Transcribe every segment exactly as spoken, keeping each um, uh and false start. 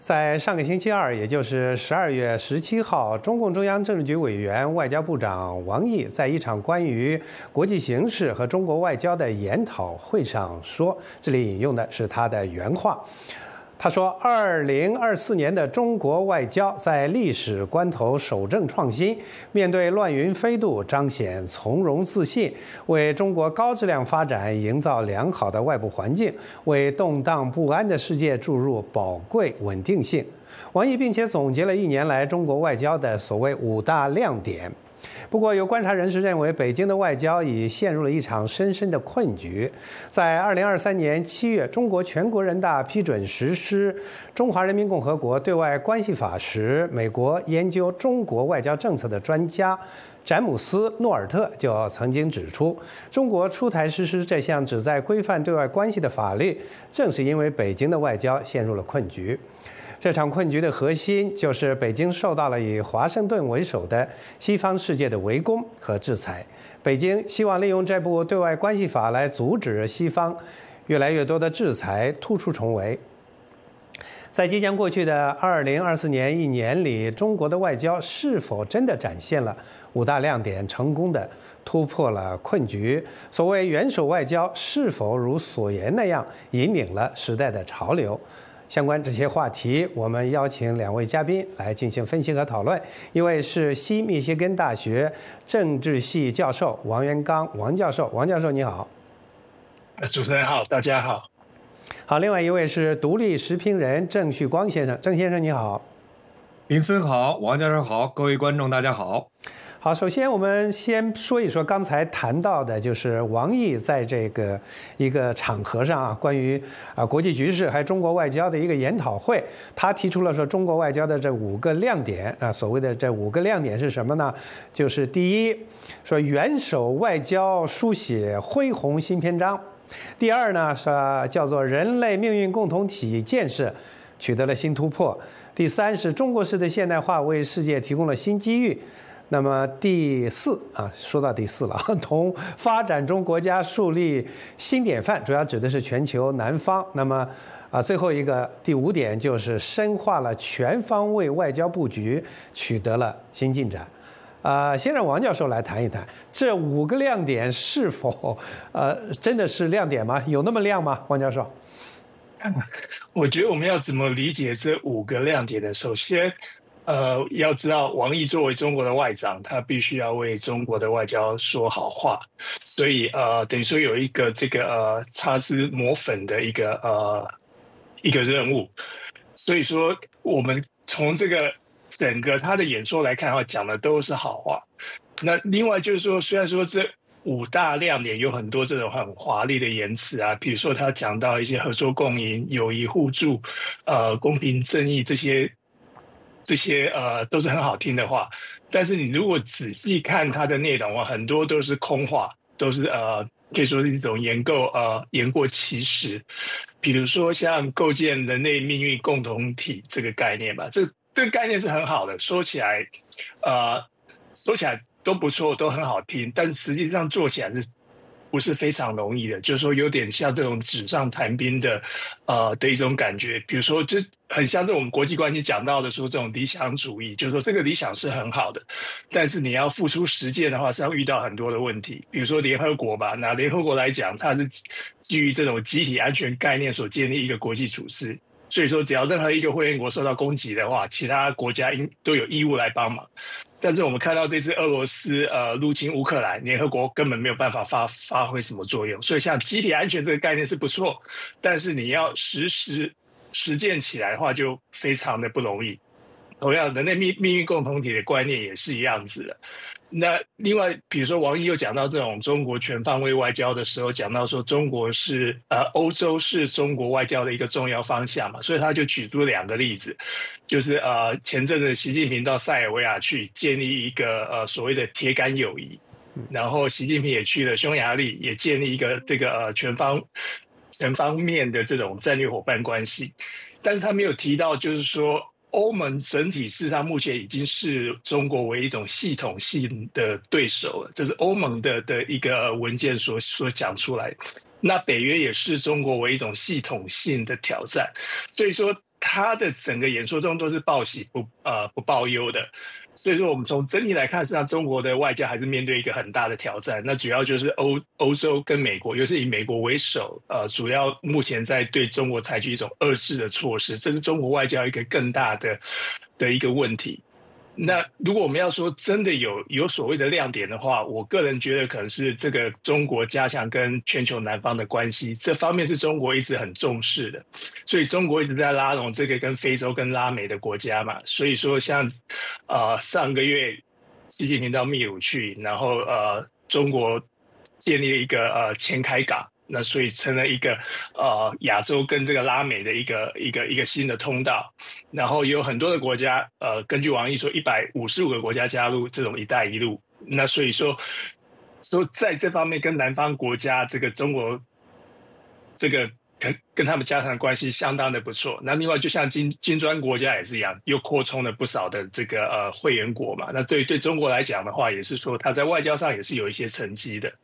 在上个星期二，也就是十二月十七号，中共中央政治局委员、外交部长王毅在一场关于国际形势和中国外交的研讨会上说，这里引用的是他的原话。他说，二零二四年的中国外交在历史关头守正创新，面对乱云飞渡彰显从容自信，为中国高质量发展营造良好的外部环境，为动荡不安的世界注入宝贵稳定性。王毅并且总结了一年来中国外交的所谓五大亮点。不过，有观察人士认为，北京的外交已陷入了一场深深的困局。在二零二三年七月，中国全国人大批准实施《中华人民共和国对外关系法》时，美国研究中国外交政策的专家詹姆斯·诺尔特就曾经指出，中国出台实施这项旨在规范对外关系的法律，正是因为北京的外交陷入了困局。这场困局的核心就是北京受到了以华盛顿为首的西方世界的围攻和制裁。北京希望利用这部对外关系法来阻止西方越来越多的制裁突出重围。在即将过去的二零二四年一年里，中国的外交是否真的展现了五大亮点，成功的突破了困局？所谓元首外交是否如所言那样引领了时代的潮流？相关这些话题，我们邀请两位嘉宾来进行分析和讨论。一位是西密歇根大学政治系教授王元刚，王教授，王教授你好。 主持人好，大家好。 好，另外一位是独立时评人郑旭光先生，郑先生你好。 林森好，王教授好，各位观众大家好。 好，首先我们先说一说刚才谈到的，就是王毅在这个一个场合上啊，关于啊国际局势还有中国外交的一个研讨会，他提出了说中国外交的这五个亮点啊，所谓的这五个亮点是什么呢？就是第一，说元首外交书写恢宏新篇章；第二呢是叫做人类命运共同体建设取得了新突破；第三是中国式的现代化为世界提供了新机遇。那么第四啊，说到第四了，同发展中国家树立新典范，主要指的是全球南方。那么啊，最后一个第五点就是深化了全方位外交布局，取得了新进展。啊，先让王教授来谈一谈这五个亮点是否呃真的是亮点吗？有那么亮吗？王教授？ 我觉得我们要怎么理解这五个亮点呢？首先。呃，要知道，王毅作为中国的外长，他必须要为中国的外交说好话，所以呃，等于说有一个这个呃擦脂抹粉的一个呃一个任务。所以说，我们从这个整个他的演说来看的话，讲的都是好话。那另外就是说，虽然说这五大亮点有很多这种很华丽的言辞啊，比如说他讲到一些合作共赢、友谊互助、呃公平正义这些。这些呃都是很好听的话，但是你如果仔细看它的内容啊，很多都是空话，都是呃可以说是一种言过呃言过其实。比如说像构建人类命运共同体这个概念吧，这这个概念是很好的，说起来呃说起来都不错，都很好听，但实际上做起来是。不是非常容易的，就是说有点像这种纸上谈兵的，呃的一种感觉。比如说，就很像这种国际关系讲到的说这种理想主义，就是说这个理想是很好的，但是你要付出实践的话，是要遇到很多的问题。比如说联合国吧，拿联合国来讲，它是基于这种集体安全概念所建立一个国际组织。所以说，只要任何一个会员国受到攻击的话，其他国家应都有义务来帮忙。但是我们看到这次俄罗斯呃入侵乌克兰，联合国根本没有办法发发挥什么作用。所以像集体安全这个概念是不错，但是你要实施实践起来的话，就非常的不容易。同样，人类命命运共同体的观念也是一样子的。那另外，比如说王毅又讲到这种中国全方位外交的时候，讲到说中国是呃欧洲是中国外交的一个重要方向嘛，所以他就举出两个例子，就是呃前阵子习近平到塞尔维亚去建立一个呃所谓的铁杆友谊，然后习近平也去了匈牙利，也建立一个这个呃全方全方面的这种战略伙伴关系，但是他没有提到就是说。欧盟整体事实上目前已经视中国为一种系统性的对手了，这是欧盟的的一个文件所所讲出来。那北约也视中国为一种系统性的挑战，所以说他的整个演说中都是报喜不呃不报忧的。所以说，我们从整体来看，实际上中国的外交还是面对一个很大的挑战。那主要就是欧欧洲跟美国，尤其是以美国为首，呃，主要目前在对中国采取一种遏制的措施，这是中国外交一个更大的的一个问题。那如果我们要说真的有有所谓的亮点的话，我个人觉得可能是这个中国加强跟全球南方的关系，这方面是中国一直很重视的，所以中国一直在拉拢这个跟非洲跟拉美的国家嘛。所以说像呃上个月习近平到秘鲁去，然后呃中国建立了一个呃前开港。那所以成了一个呃亚洲跟这个拉美的一个一个一个新的通道，然后有很多的国家呃根据王毅说一百五十五个国家加入这种一带一路，那所以说说在这方面跟南方国家这个中国这个跟跟他们加强的关系相当的不错。那另外就像金金砖国家也是一样，又扩充了不少的这个呃会员国嘛，那对对中国来讲的话，也是说他在外交上也是有一些成绩的。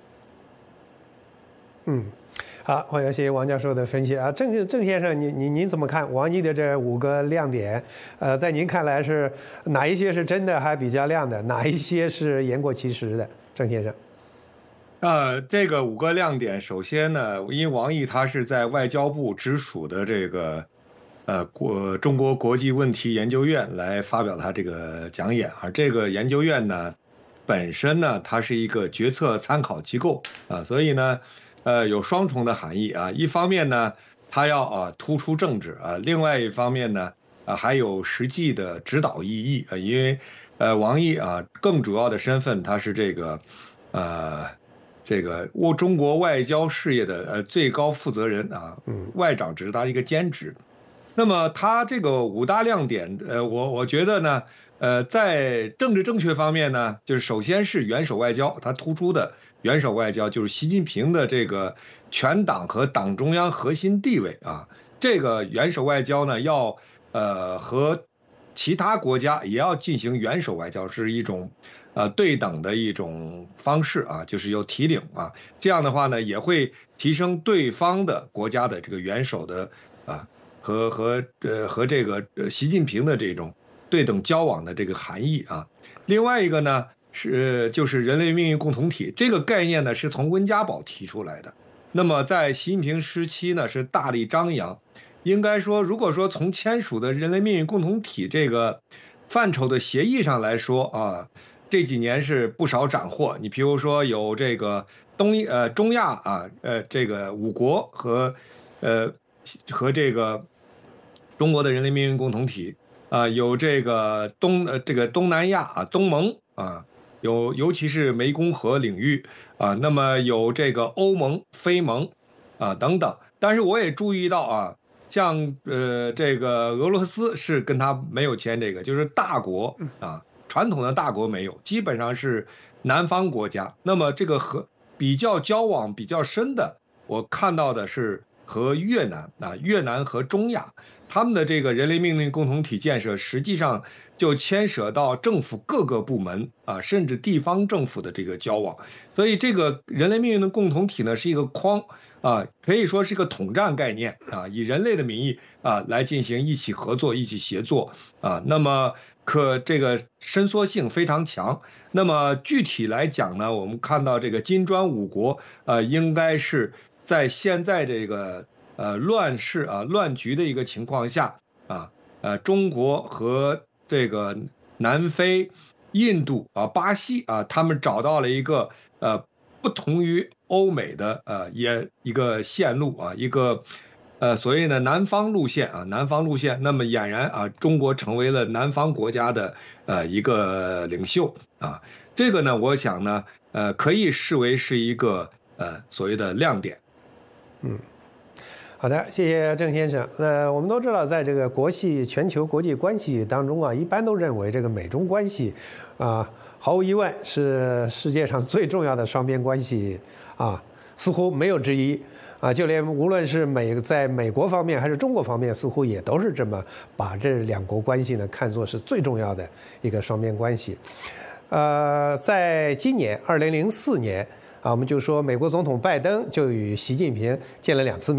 嗯，好，欢迎谢谢王教授的分析啊。郑郑先生，您您您怎么看王毅的这五个亮点？呃，在您看来是哪一些是真的还比较亮的，哪一些是言过其实的？郑先生， 呃，这个五个亮点，首先呢，因为王毅他是在外交部直属的这个呃国中国国际问题研究院来发表他这个讲演，而这个研究院呢，本身呢，它是一个决策参考机构啊，所以呢。呃，有双重的含义啊。一方面呢，它要啊突出政治啊；另外一方面呢，啊还有实际的指导意义啊。因为呃，王毅啊，更主要的身份他是这个呃这个我中国外交事业的呃最高负责人啊，外长只是他一个兼职。那么他这个五大亮点，呃，我我觉得呢，呃，在政治正确方面呢，就是首先是元首外交，他突出的。元首外交就是习近平的这个全党和党中央核心地位啊，这个元首外交呢，要呃和其他国家也要进行元首外交，是一种呃对等的一种方式啊，就是有提领啊，这样的话呢，也会提升对方的国家的这个元首的啊和和呃和这个习近平的这种对等交往的这个含义啊。另外一个呢。是，就是人类命运共同体这个概念呢，是从温家宝提出来的。那么在习近平时期呢，是大力张扬。应该说，如果说从签署的人类命运共同体这个范畴的协议上来说啊，这几年是不少斩获。你比如说有这个东呃中亚啊呃这个五国和呃和这个中国的人类命运共同体啊，有这个东呃这个东南亚啊东盟啊。有，尤其是湄公河领域啊，那么有这个欧盟、非盟啊等等。但是我也注意到啊，像呃这个俄罗斯是跟他没有签这个，就是大国啊，传统的大国没有，基本上是南方国家。那么这个和比较交往比较深的，我看到的是和越南啊，越南和中亚。他们的这个人类命运共同体建设，实际上就牵涉到政府各个部门啊，甚至地方政府的这个交往。所以，这个人类命运的共同体呢，是一个框啊，可以说是一个统战概念啊，以人类的名义啊来进行一起合作、一起协作啊。那么，可这个伸缩性非常强。那么具体来讲呢，我们看到这个金砖五国啊，应该是在现在这个。呃，乱世啊，乱局的一个情况下啊，呃，中国和这个南非、印度啊、巴西啊，他们找到了一个呃不同于欧美的呃也一个线路啊，一个呃所谓的南方路线啊，南方路线。那么俨然啊，中国成为了南方国家的呃一个领袖啊，这个呢，我想呢，呃，可以视为是一个呃所谓的亮点。 嗯。好的，谢谢郑先生。呃，我们都知道，在这个国际全球国际关系当中啊，一般都认为这个美中关系，啊，毫无疑问是世界上最重要的双边关系啊，似乎没有之一啊。就连无论是美在美国方面还是中国方面，似乎也都是这么把这两国关系呢看作是最重要的一个双边关系。呃，在今年二零零四年啊，我们就说美国总统拜登就与习近平见了两次面。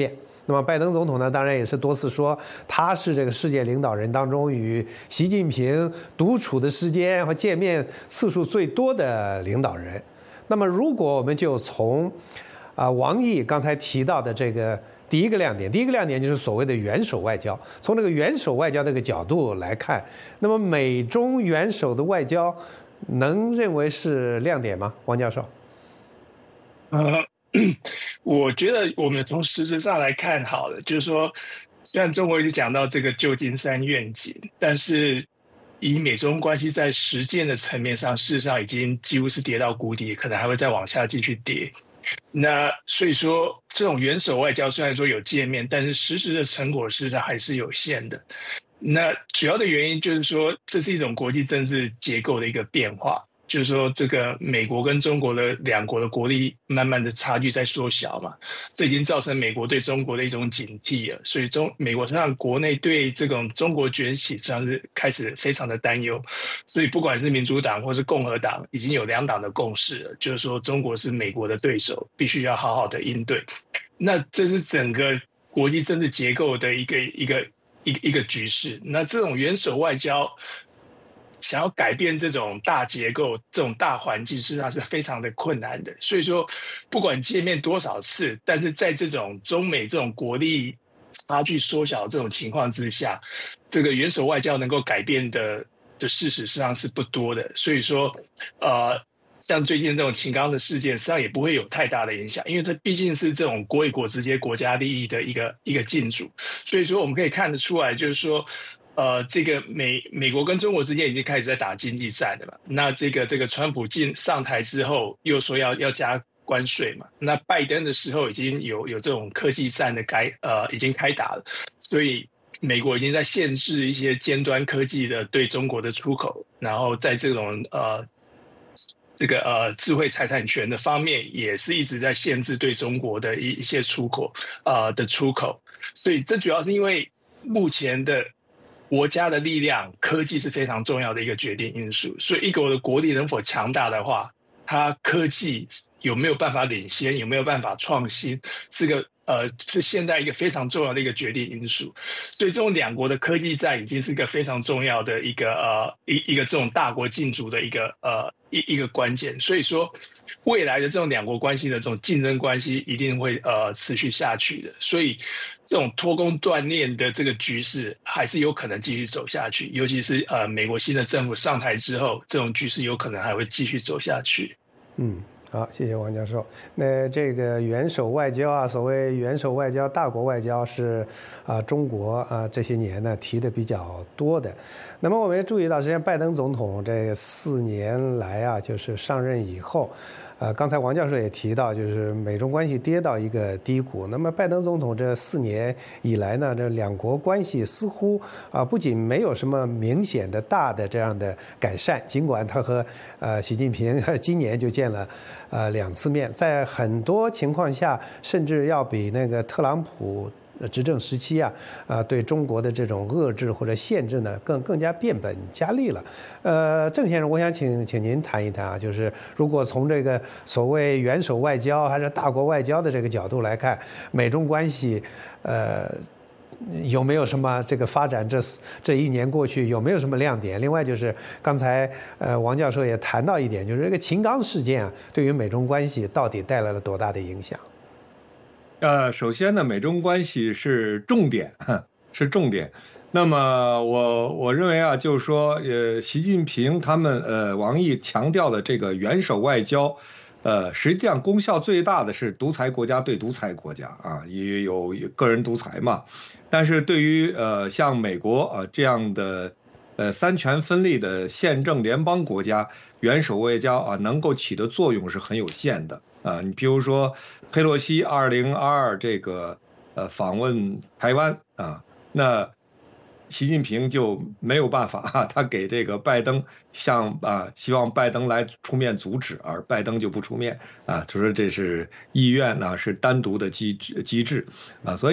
那么拜登总统呢，当然也是多次说他是这个世界领导人当中与习近平独处的时间和见面次数最多的领导人。那么如果我们就从啊王毅刚才提到的这个第一个亮点，第一个亮点就是所谓的元首外交。从这个元首外交这个角度来看，那么美中元首的外交能认为是亮点吗？王教授？ 呃，我觉得我们从实质上来看好了，就是说，虽然中国一直讲到这个旧金山愿景，但是以美中关系在实践的层面上，事实上已经几乎是跌到谷底，可能还会再往下继续跌。那所以说，这种元首外交虽然说有见面，但是实质的成果事实上还是有限的。那主要的原因就是说，这是一种国际政治结构的一个变化。就是说，这个美国跟中国的两国的国力慢慢的差距在缩小嘛，这已经造成美国对中国的一种警惕了。所以中美国实际上国内对这种中国崛起实际上是开始非常的担忧。所以不管是民主党或是共和党，已经有两党的共识了，就是说中国是美国的对手，必须要好好的应对。那这是整个国际政治结构的一个一个一个一个局势。那这种元首外交想要改变这种大结构、这种大环境，实际上是非常的困难的。所以说，不管见面多少次，但是在这种中美这种国力差距缩小这种情况之下，这个元首外交能够改变的的事实，实际上是不多的。所以说，呃，像最近这种秦刚的事件，实际上也不会有太大的影响，因为它毕竟是这种国与国之间国家利益的一个一个竞逐。所以说，我们可以看得出来，就是说。呃，这个美美国跟中国之间已经开始在打经济战了嘛？那这个这个川普进上台之后，又说要要加关税嘛？那拜登的时候已经有有这种科技战的开呃已经开打了，所以美国已经在限制一些尖端科技的对中国的出口，然后在这种呃这个呃智慧财产权的方面，也是一直在限制对中国的一一些出口呃的出口，所以这主要是因为目前的。国家的力量，科技是非常重要的一个决定因素。所以，一国的国力能否强大的话，它科技有没有办法领先，有没有办法创新，是个呃是现在一个非常重要的一个决定因素。所以，这种两国的科技战已经是一个非常重要的一个呃一一个这种大国竞逐的一个呃一一个关键。所以说，未来的这种两国关系的这种竞争关系一定会呃持续下去的。所以。这种脱钩断链的这个局势还是有可能继续走下去，尤其是呃美国新的政府上台之后，这种局势有可能还会继续走下去。 嗯，好，谢谢王教授。那这个元首外交啊，所谓元首外交、大国外交是啊中国啊这些年呢提的比较多的。那么我们也注意到，实际上拜登总统这四年来啊，就是上任以后。呃，刚才王教授也提到，就是美中关系跌到一个低谷。那么，拜登总统这四年以来呢，这两国关系似乎啊，不仅没有什么明显的大的这样的改善，尽管他和呃习近平今年就见了呃两次面，在很多情况下，甚至要比那个特朗普。执政时期啊，啊，对中国的这种遏制或者限制呢，更更加变本加厉了。呃，郑先生，我想请请您谈一谈啊，就是如果从这个所谓元首外交还是大国外交的这个角度来看，美中关系，呃，有没有什么这个发展？这这一年过去有没有什么亮点？另外就是刚才呃王教授也谈到一点，就是这个秦刚事件啊，对于美中关系到底带来了多大的影响？ 呃，首先呢，美中关系是重点，是重点。那么我我认为啊，就是说，呃，习近平他们呃，王毅强调的这个元首外交，呃，实际上功效最大的是独裁国家对独裁国家啊，也有个人独裁嘛。但是对于呃像美国啊这样的呃三权分立的宪政联邦国家，元首外交啊能够起的作用是很有限的。啊，你比如说佩洛西二零二二这个呃访问台湾啊，那习近平就没有办法啊，他给这个拜登向啊希望拜登来出面阻止，而拜登就不出面啊，就说这是意愿呢、啊、是单独的机制机制啊，所以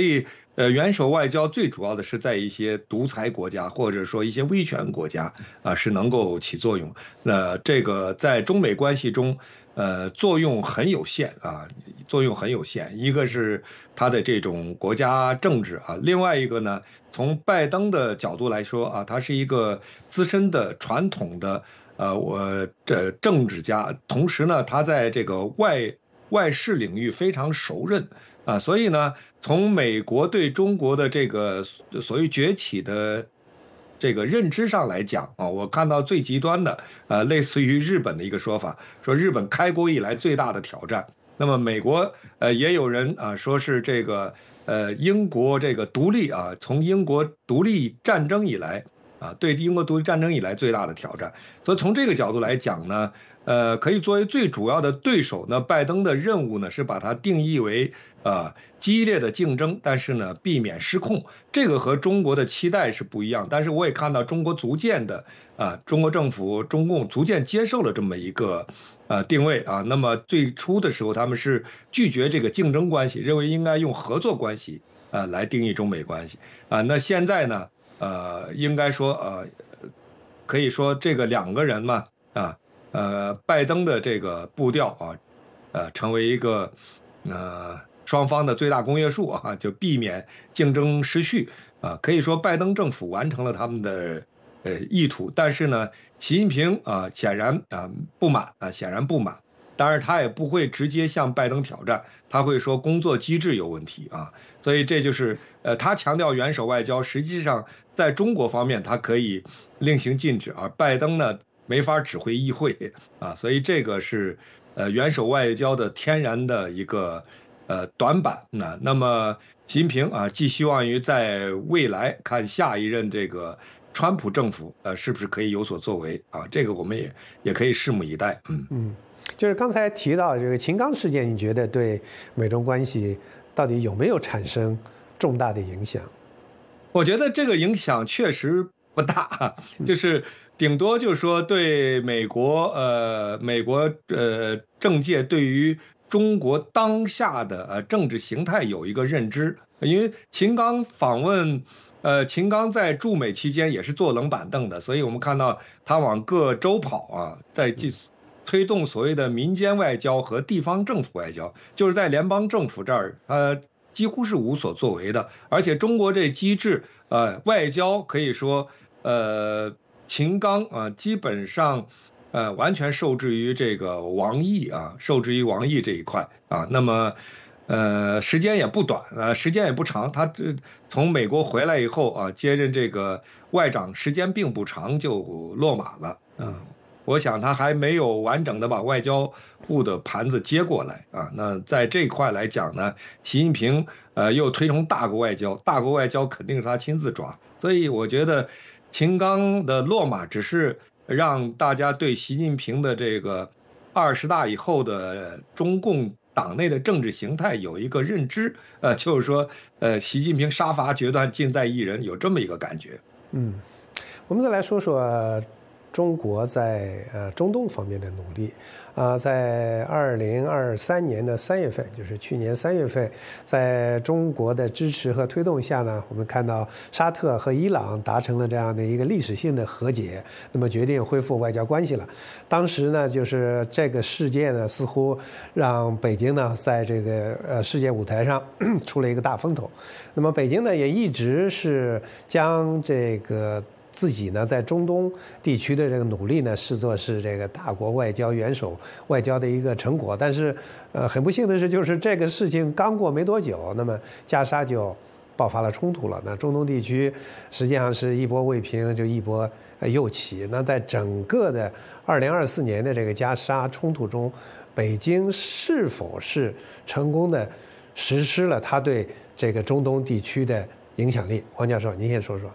呃，元首外交最主要的是在一些独裁国家或者说一些威权国家啊是能够起作用。那这个在中美关系中，呃，作用很有限啊，作用很有限。一个是他的这种国家政治啊，另外一个呢，从拜登的角度来说啊，他是一个资深的传统的呃我这政治家，同时呢，他在这个外外事领域非常熟稔。啊，所以呢，从美国对中国的这个所谓崛起的这个认知上来讲啊，我看到最极端的，呃，类似于日本的一个说法，说日本开国以来最大的挑战。那么美国呃也有人啊说是这个呃英国这个独立啊，从英国独立战争以来啊，对英国独立战争以来最大的挑战。所以从这个角度来讲呢，呃，可以作为最主要的对手呢，拜登的任务呢是把它定义为。呃，激烈的竞争，但是呢，避免失控，这个和中国的期待是不一样。但是我也看到中国逐渐的，啊、呃，中国政府、中共逐渐接受了这么一个呃定位啊。那么最初的时候，他们是拒绝这个竞争关系，认为应该用合作关系啊、呃、来定义中美关系啊。那现在呢，呃，应该说呃，可以说这个两个人嘛，啊，呃，拜登的这个步调啊，呃，成为一个呃。双方的最大公约数啊，就避免竞争失序啊。可以说，拜登政府完成了他们的呃意图，但是呢，习近平啊显然啊不满啊，显然不满。当然，他也不会直接向拜登挑战，他会说工作机制有问题啊。所以这就是呃，他强调元首外交，实际上在中国方面他可以令行禁止，而拜登呢没法指挥议会啊。所以这个是呃元首外交的天然的一个。呃，短板那那么习近平啊，寄希望于在未来看下一任这个川普政府呃是不是可以有所作为啊？这个我们也也可以拭目以待。嗯嗯，就是刚才提到这个秦刚事件，你觉得对美中关系到底有没有产生重大的影响？ 我觉得这个影响确实不大，就是顶多就是说对美国呃美国呃政界对于。中国当下的呃政治形态有一个认知，因为秦刚访问，呃，秦刚在驻美期间也是坐冷板凳的，所以我们看到他往各州跑啊，在推动所谓的民间外交和地方政府外交，就是在联邦政府这儿，呃，几乎是无所作为的。而且中国这机制，呃，外交可以说，呃，秦刚啊、呃，基本上。呃，完全受制于这个王毅啊，受制于王毅这一块啊。那么，呃，时间也不短啊，时间也不长。他这从美国回来以后啊，接任这个外长，时间并不长就落马了啊。我想他还没有完整的把外交部的盘子接过来啊。那在这块来讲呢，习近平呃又推崇大国外交，大国外交肯定是他亲自抓。所以我觉得秦刚的落马只是。让大家对习近平的这个二十大以后的中共党内的政治形态有一个认知，呃，就是说，呃，习近平杀伐决断，尽在一人，有这么一个感觉。 嗯，我们再来说说中国在呃中东方面的努力啊、呃，在二零二三年的三月份，就是去年三月份，在中国的支持和推动下呢，我们看到沙特和伊朗达成了这样的一个历史性的和解，那么决定恢复外交关系了。当时呢，就是这个事件呢，似乎让北京呢在这个呃世界舞台上出了一个大风头。那么北京呢也一直是将这个。自己呢，在中东地区的这个努力呢，视作是这个大国外交元首外交的一个成果。但是，呃，很不幸的是，就是这个事情刚过没多久，那么加沙就爆发了冲突了。那中东地区实际上是一波未平，就一波又起。那在整个的二零二四年的这个加沙冲突中，北京是否是成功的实施了他对这个中东地区的影响力？王教授，您先说说。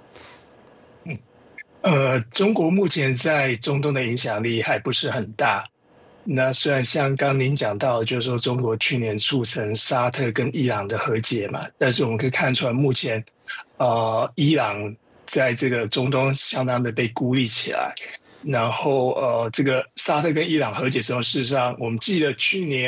呃，中国目前在中东的影响力还不是很大。那虽然像刚您讲到，就是说中国去年促成沙特跟伊朗的和解嘛，但是我们可以看出来，目前呃，伊朗在这个中东相当的被孤立起来。然后呃，这个沙特跟伊朗和解之后，事实上我们记得去年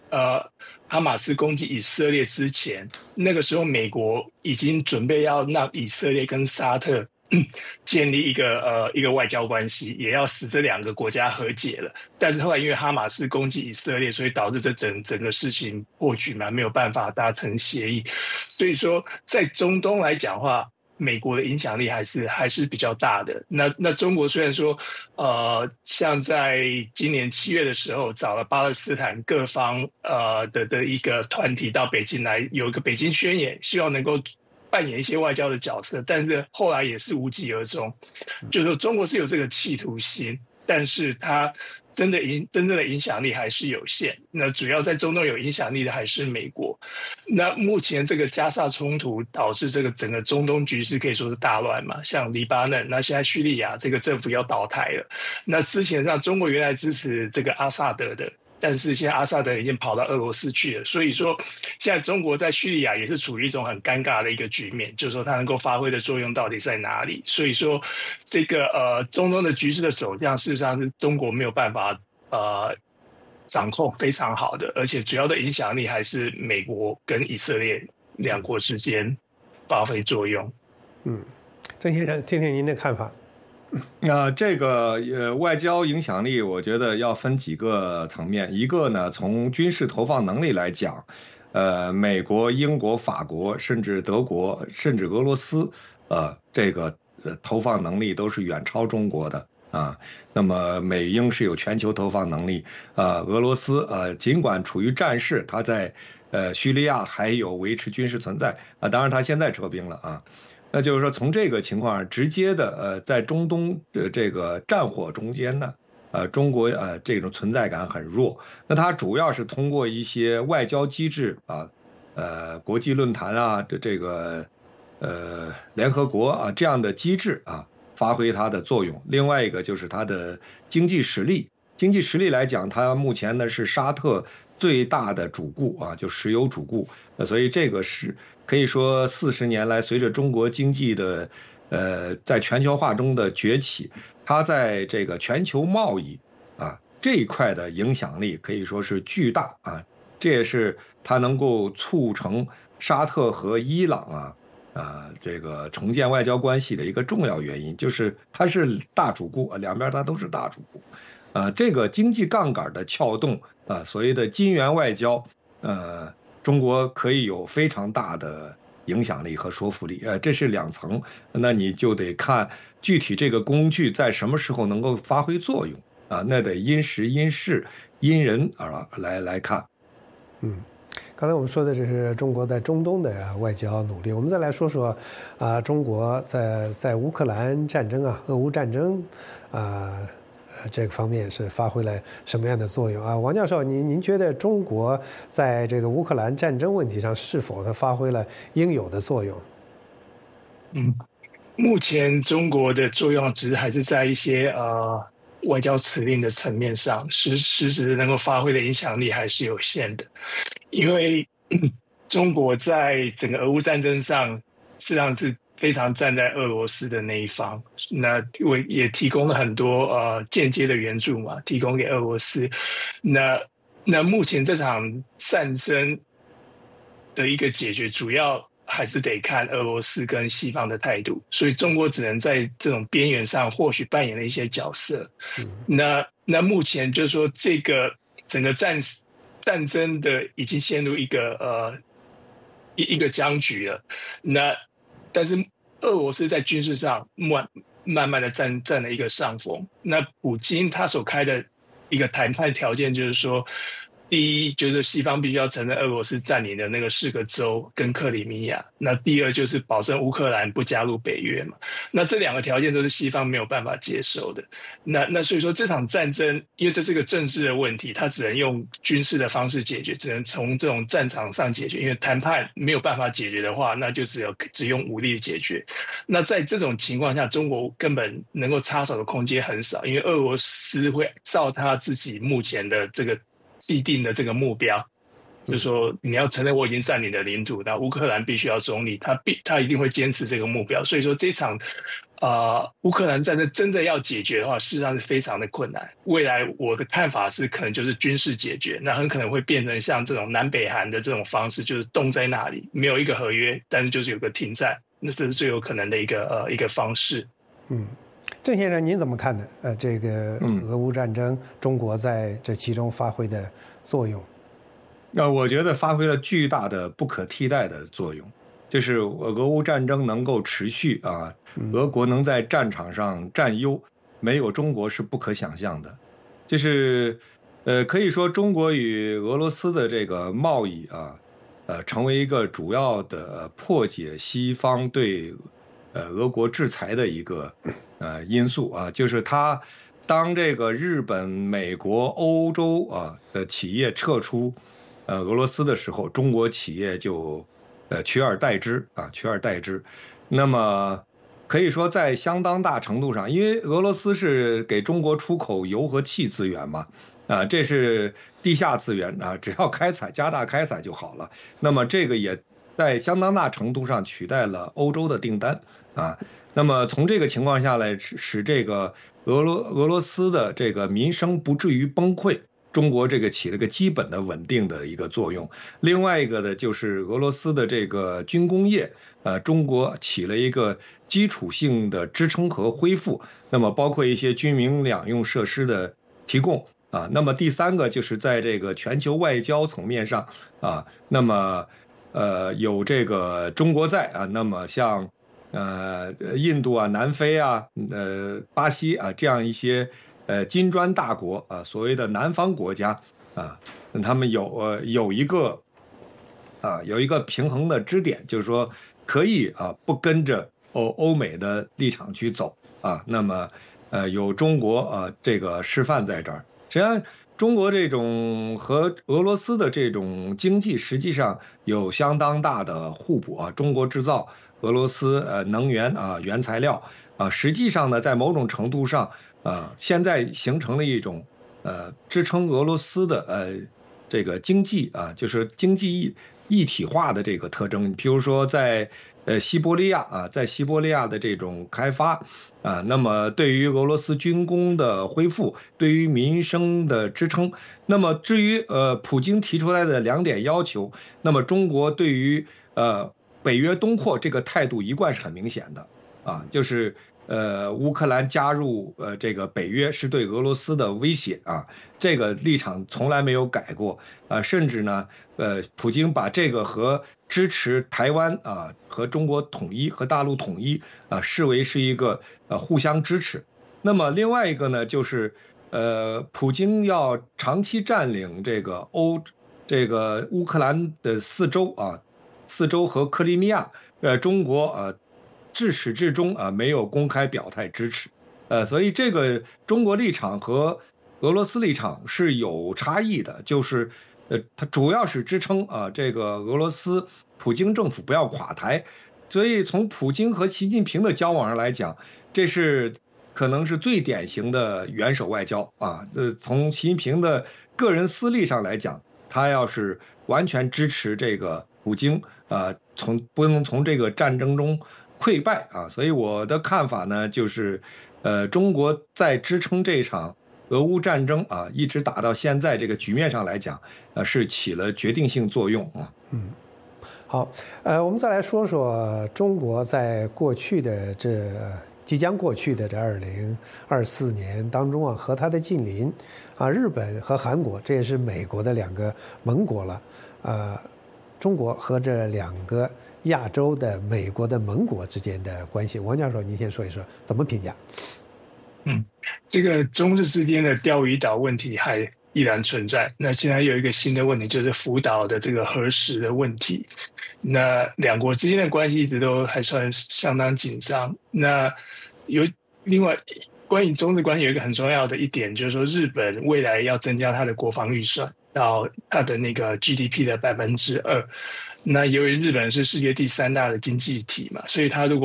呃哈马斯攻击以色列之前，那个时候美国已经准备要让以色列跟沙特建立一个呃一个外交关系，也要使这两个国家和解了。但是后来因为哈马斯攻击以色列，所以导致这整整个事情破局嘛，没有办法达成协议。所以说，在中东来讲的话，美国的影响力还是还是比较大的。那那中国虽然说，呃，像在今年七月的时候，找了巴勒斯坦各方呃的的一个团体到北京来，有一个北京宣言，希望能够扮演一些外交的角色，但是后来也是无疾而终。就是说中国是有这个企图心，但是它真的影真正的影响力还是有限。那主要在中东有影响力的还是美国。那目前这个加沙冲突导致这个整个中东局势可以说是大乱嘛，像黎巴嫩，那现在叙利亚这个政府要倒台了。那之前上中国原来支持这个阿萨德的，但是现在阿萨德已经跑到俄罗斯去了，所以说现在中国在叙利亚也是处于一种很尴尬的一个局面，就是说它能够发挥的作用到底在哪里？所以说这个呃中东的局势的走向，事实上是中国没有办法呃掌控非常好的，而且主要的影响力还是美国跟以色列两国之间发挥作用。 嗯，郑先生，听听您的看法。 那、呃、这个呃外交影响力，我觉得要分几个层面。一个呢，从军事投放能力来讲，呃，美国、英国、法国，甚至德国，甚至俄罗斯，呃，这个呃投放能力都是远超中国的啊。那么美英是有全球投放能力，呃，俄罗斯呃尽管处于战事，它在呃叙利亚还有维持军事存在啊，当然它现在撤兵了啊。那就是说，从这个情况上，直接的呃，在中东的这个战火中间呢，呃，中国呃这种存在感很弱。那它主要是通过一些外交机制啊，呃，国际论坛啊，这这个呃联合国啊这样的机制啊，发挥它的作用。另外一个就是它的经济实力，经济实力来讲，它目前呢是沙特最大的主顾啊，就石油主顾。呃，所以这个是。可以说，四十年来，随着中国经济的，呃，在全球化中的崛起，它在这个全球贸易啊这一块的影响力可以说是巨大啊。这也是它能够促成沙特和伊朗啊啊这个重建外交关系的一个重要原因，就是它是大主顾，两边它都是大主顾，啊，这个经济杠杆的撬动啊，所谓的金元外交，呃。中国可以有非常大的影响力和说服力，呃，这是两层，那你就得看具体这个工具在什么时候能够发挥作用啊，那得因时因势因人啊来来看。 嗯，刚才我们说的这是中国在中东的外交努力，我们再来说说啊，中国在在乌克兰战争啊，俄乌战争啊。这个方面是发挥了什么样的作用啊？王教授，您您觉得中国在这个乌克兰战争问题上是否它发挥了应有的作用？ 嗯，目前中国的作用只是还是在一些呃外交辞令的层面上，实实质能够发挥的影响力还是有限的，因为中国在整个俄乌战争上实际上是非常站在俄罗斯的那一方，那我也提供了很多呃间接的援助嘛，提供给俄罗斯。那那目前这场战争的一个解决，主要还是得看俄罗斯跟西方的态度，所以中国只能在这种边缘上或许扮演了一些角色。嗯、那那目前就是说，这个整个战战争的已经陷入一个呃一一个僵局了。那但是俄罗斯在军事上慢慢慢的占占了一个上风。那普京他所开的一个谈判条件就是说，第一就是西方必须要承认俄罗斯占领的那个四个州跟克里米亚，那第二就是保证乌克兰不加入北约嘛。那这两个条件都是西方没有办法接受的。那那所以说这场战争，因为这是个政治的问题，它只能用军事的方式解决，只能从这种战场上解决。因为谈判没有办法解决的话，那就只有只用武力解决。那在这种情况下，中国根本能够插手的空间很少，因为俄罗斯会照他自己目前的这个既定的这个目标， 就是说你要承认我已经占领的领土，那乌克兰必须要中立，他必他一定会坚持这个目标。所以说这场呃乌克兰战争真的要解决的话，事实上是非常的困难。未来我的看法是，可能就是军事解决，那很可能会变成像这种南北韩的这种方式，就是冻在那里，没有一个合约，但是就是有个停战，那这是最有可能的一个呃一个方式。 嗯。郑先生，您怎么看呢？呃，这个俄乌战争，中国在这其中发挥的作用？ 那我觉得发挥了巨大的、不可替代的作用，就是俄乌战争能够持续啊，俄国能在战场上占优，没有中国是不可想象的。就是，呃，可以说中国与俄罗斯的这个贸易啊，呃，成为一个主要的破解西方对呃俄国制裁的一个呃因素啊，就是它当这个日本、美国、欧洲啊的企业撤出呃俄罗斯的时候，中国企业就呃取而代之啊，取而代之。那么可以说在相当大程度上，因为俄罗斯是给中国出口油和气资源嘛，啊，这是地下资源啊，只要开采加大开采就好了。那么这个也在相当大程度上取代了欧洲的订单啊。那么从这个情况下来，使使这个俄罗俄罗斯的这个民生不至于崩溃，中国这个起了个基本的稳定的一个作用。另外一个呢，就是俄罗斯的这个军工业，呃，中国起了一个基础性的支撑和恢复。那么包括一些军民两用设施的提供啊。那么第三个就是在这个全球外交层面上啊，那么呃有这个中国在啊，那么像。呃，印度啊、南非啊、呃、巴西啊这样一些呃金砖大国啊，所谓的南方国家啊，他们有呃有一个啊有一个平衡的支点，就是说可以啊不跟着欧欧美的立场去走啊。那么呃有中国啊这个示范在这儿，实际上中国这种和俄罗斯的这种经济实际上有相当大的互补啊，中国制造。俄罗斯呃能源啊原材料啊，实际上呢，在某种程度上啊，现在形成了一种呃支撑俄罗斯的呃这个经济啊，就是经济一一体化的这个特征。比如说在呃西伯利亚啊，在西伯利亚的这种开发啊，那么对于俄罗斯军工的恢复，对于民生的支撑，那么至于呃普京提出来的两点要求，那么中国对于呃。北约东扩这个态度一贯是很明显的，啊，就是呃乌克兰加入呃这个北约是对俄罗斯的威胁啊，这个立场从来没有改过啊，甚至呢呃普京把这个和支持台湾啊和中国统一和大陆统一啊视为是一个呃互相支持。那么另外一个呢就是呃普京要长期占领这个欧这个乌克兰的四州啊。四州和克里米亚，呃，中国呃，至始至终啊没有公开表态支持，呃，所以这个中国立场和俄罗斯立场是有差异的，就是呃，它主要是支撑啊这个俄罗斯普京政府不要垮台，所以从普京和习近平的交往上来讲，这是可能是最典型的元首外交啊。呃，从习近平的个人私利上来讲，他要是完全支持这个普京。啊，从不能从这个战争中溃败啊，所以我的看法呢，就是，呃，中国在支撑这场俄乌战争啊，一直打到现在这个局面上来讲，呃，是起了决定性作用啊。 嗯，好，呃，我们再来说说中国在过去的这即将过去的这二零二四年当中啊，和它的近邻啊，日本和韩国，这也是美国的两个盟国了，呃。中国和这两个亚洲的美国的盟国之间的关系，王教授，您先说一说怎么评价？ 嗯，这个中日之间的钓鱼岛问题还依然存在。那现在有一个新的问题，就是福岛的这个核食的问题。那两国之间的关系一直都还算相当紧张。那有另外关于中日关系有一个很重要的一点，就是说日本未来要增加它的国防预算。到它的那个 G D P 的百分之二，那由于日本是世界第三大的经济体嘛，所以它如果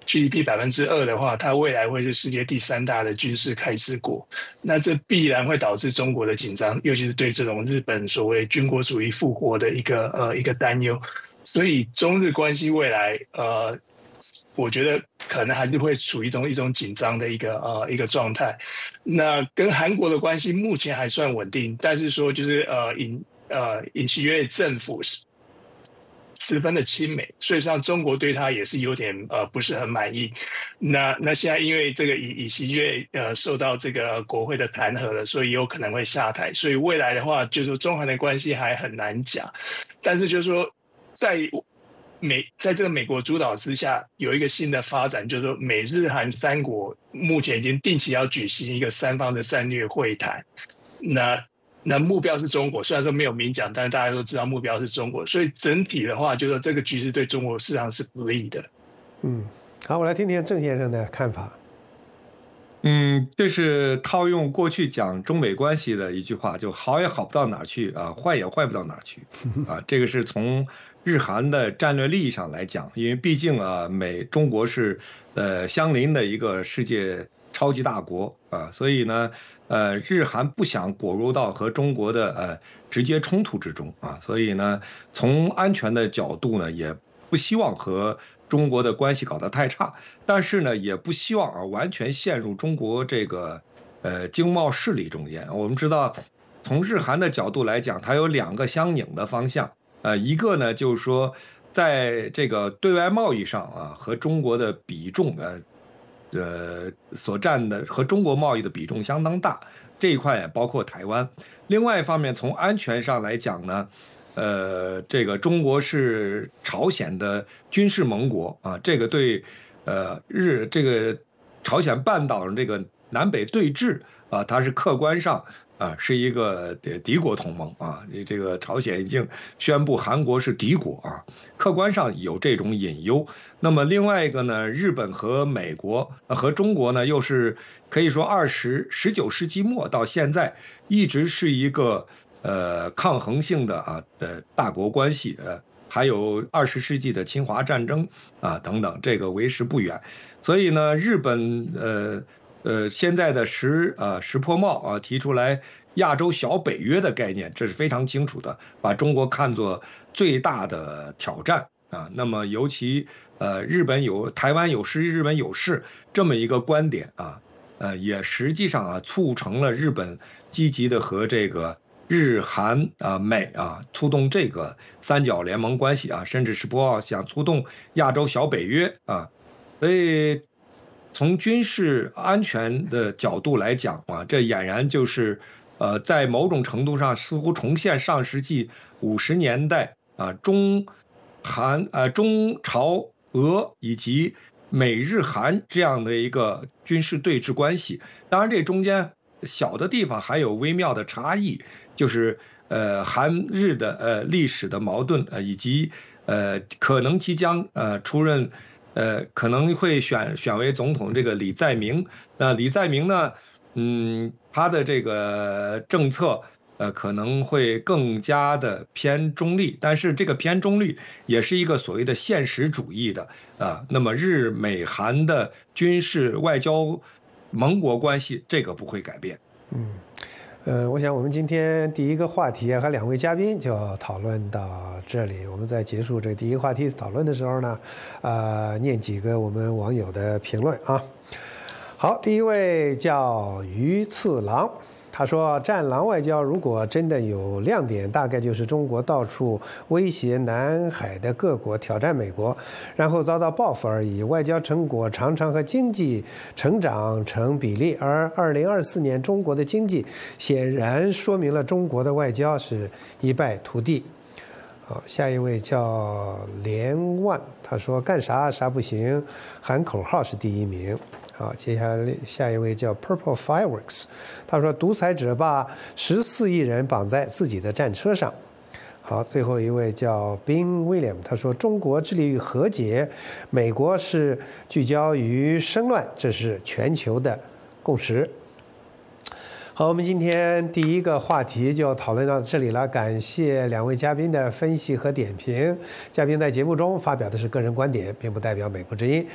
G D P 百分之二的话，它未来会是世界第三大的军事开支国，那这必然会导致中国的紧张，尤其是对这种日本所谓军国主义复活的一个呃一个担忧。所以中日关系未来呃，我觉得可能还是会处于一种一种紧张的一个呃一个状态。那跟韩国的关系目前还算稳定，但是说就是呃尹呃尹锡悦政府十分的亲美，所以上中国对他也是有点呃不是很满意。那那现在因为这个尹尹锡悦呃受到这个国会的弹劾了，所以有可能会下台。所以未来的话，就是说中韩的关系还很难讲。但是就是说，在美在这个美国主导之下，有一个新的发展，就是说美日韩三国目前已经定期要举行一个三方的战略会谈。那那目标是中国，虽然说没有明讲，但是大家都知道目标是中国，所以整体的话，就是说这个局势对中国市场是不利的。 嗯，好，我来听听郑先生的看法。 嗯，这是套用过去讲中美关系的一句话，就好也好不到哪儿去啊，坏也坏不到哪儿去啊。这个是从日韩的战略利益上来讲，因为毕竟啊，美中国是呃相邻的一个世界超级大国啊，所以呢。呃，日韩不想裹入到和中国的呃直接冲突之中啊，所以呢，从安全的角度呢，也不希望和中国的关系搞得太差，但是呢，也不希望啊完全陷入中国这个呃经贸势力中间。我们知道，从日韩的角度来讲，它有两个相拧的方向，呃，一个呢就是说，在这个对外贸易上啊，和中国的比重呃。呃，所占的和中国贸易的比重相当大，这一块也包括台湾。另外一方面，从安全上来讲呢，呃，这个中国是朝鲜的军事盟国啊，这个对呃日这个朝鲜半岛的这个南北对峙啊，它是客观上啊是一个敌国同盟啊，这个朝鲜已经宣布韩国是敌国啊，客观上有这种隐忧。那么另外一个呢，日本和美国和中国呢，又是可以说二十十九世纪末到现在一直是一个呃抗衡性的啊的大国关系，呃，还有二十世纪的侵华战争啊等等，这个为时不远。所以呢，日本呃呃现在的石呃石破茂啊提出来亚洲小北约的概念，这是非常清楚的，把中国看作最大的挑战啊。那么尤其呃，日本有台湾有事，日本有事这么一个观点啊，呃，也实际上啊促成了日本积极的和这个日韩啊美啊促动这个三角联盟关系啊，甚至是不要想促动亚洲小北约啊，所以从军事安全的角度来讲啊，这俨然就是呃在某种程度上似乎重现上世纪五十年代啊中韩呃中朝。俄以及美日韩这样的一个军事对峙关系，当然这中间小的地方还有微妙的差异，就是呃韩日的呃历史的矛盾呃以及呃可能即将呃出任呃可能会选选为总统这个李在明，那李在明呢，嗯，他的这个政策。呃，可能会更加的偏中立，但是这个偏中立也是一个所谓的现实主义的啊。那么日美韩的军事外交盟国关系，这个不会改变。 嗯，呃，我想我们今天第一个话题和两位嘉宾就讨论到这里。我们在结束这个第一个话题讨论的时候呢，呃，念几个我们网友的评论啊。好，第一位叫鱼次郎。他说：“战狼外交如果真的有亮点，大概就是中国到处威胁南海的各国，挑战美国，然后遭到报复而已。外交成果常常和经济成长成比例，而二零二四年中国的经济显然说明了中国的外交是一败涂地。”好，下一位叫连万，他说：“干啥啥不行，喊口号是第一名。”好，接下来下一位叫 Purple Fireworks， 他说独裁者把十四亿人绑在自己的战车上。好，最后一位叫 Bing William， 他说中国致力于和解，美国是聚焦于生乱，这是全球的共识。好，我们今天第一个话题就讨论到这里了，感谢两位嘉宾的分析和点评。嘉宾在节目中发表的是个人观点，并不代表美国之音。